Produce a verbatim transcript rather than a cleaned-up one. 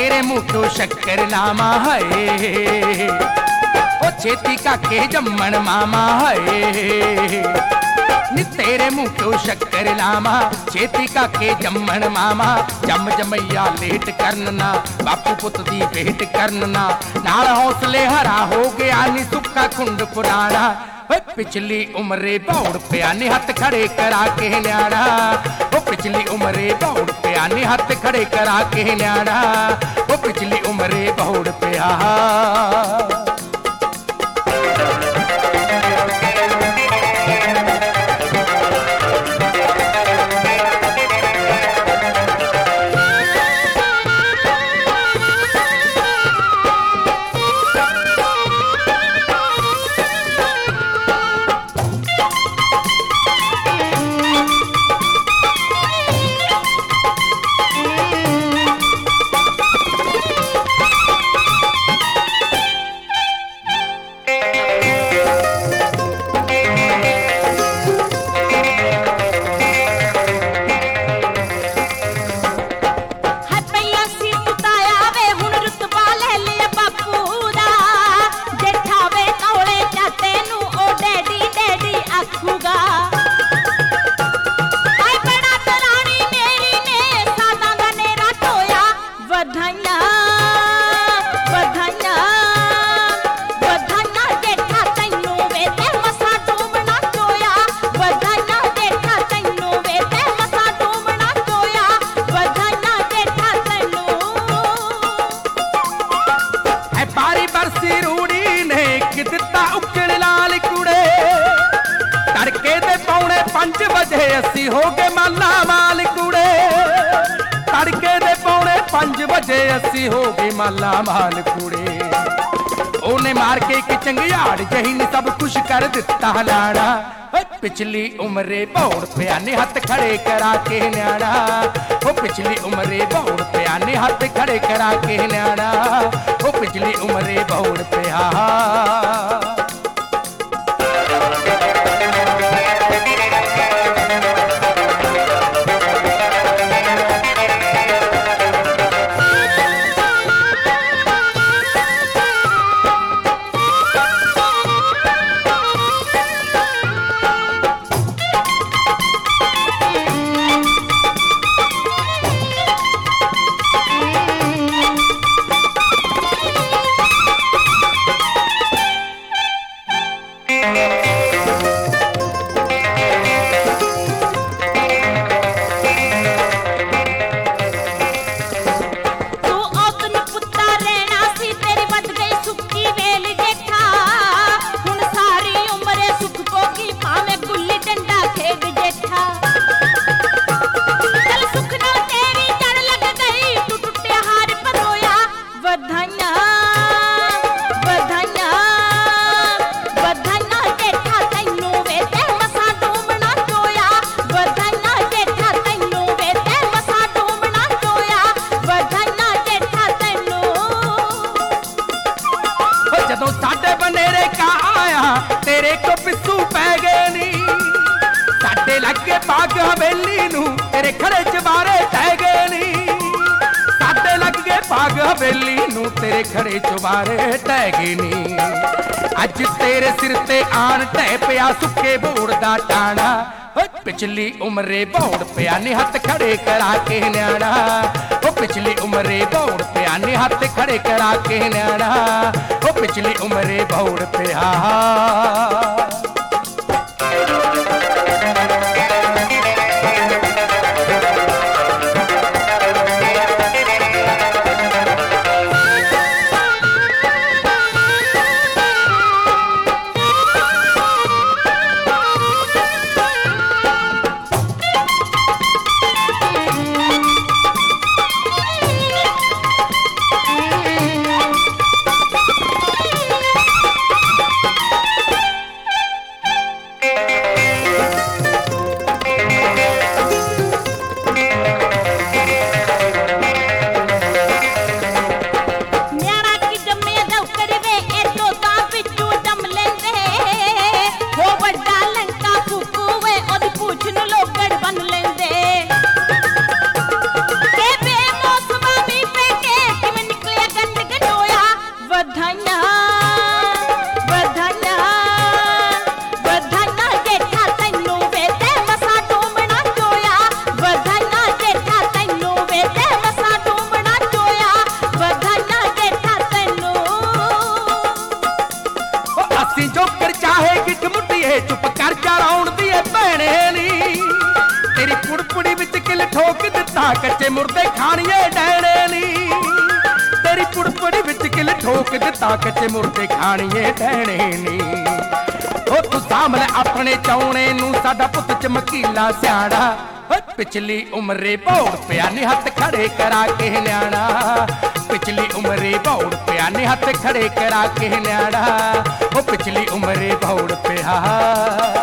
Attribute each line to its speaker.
Speaker 1: तेरे मुंह तो शक्कर लामा है, ओ छेती का के जम्मन मामा है। नी तेरे मुंह तो शक्कर लामा, छेती का के जम्मन मामा। जम जमैया लेट करना, बापू पुत दी भेंट करना, नाल हौसले हरा हो गया नी सुक्का कुंड पुराना। पिछली उम्रे बौड़ पिया नी हथ खड़े करा के न्याड़ा, ओ पिछली उम्रे बौड़ पिया नी हथ खड़े करा के न्याड़ा, ओ पिछली उम्रे बौड़ पिया। पंज बजे असी हो गए माला माल कुड़े, तड़के दे पौने पंज बजे असी हो गए माला माल कुड़े। ओने मार के एक चंगियाड़ जही ने सब कुछ कर दिता लाड़ा। पिछली उम्रे बौड़ पिया ने हथ खड़े करा के न्याड़ा, ओ पिछली उम्रे बौड़ पिया ने हथ खड़े करा के न्याड़ा, ओ पिछली उम्रे बौड़ पिया। तेरे को पिस्सू पै गए नी, साडे लगे बाग हवेली नू तेरे खड़े चबारे तै गए नी, साडे लगे बाग हवेली नू तेरे खड़े चबारे तै गए नी। अज तेरे सिर ते आन टै पिया सुके बोड़ दा टाणा, पिछली उम्रे बौड़ पिया ने हथ खड़े करा के न्याड़ा, ओ पिछली उम्रे बौड़ पिया ने हथ खड़े करा के न्याड़ा, ओ पिछली उम्रे बौड़ पिया। ता कच्चे मुर्दे खाणिए डैणे नी तेरी पुड़पुड़ी विच किल ठोक दिता कच्चे मुर्दे खाणिए डैणे नी ओ तू सामने अपने चौणे नू साडा पुत चमकीला सियाणा पिछली उमरे बौड़ पिया ने हथ खड़े करा के न्याणा पिछली उमरे बौड़ पिया ने हथ खड़े करा के न्याणा ओ पिछली उमरे बौड़ पिया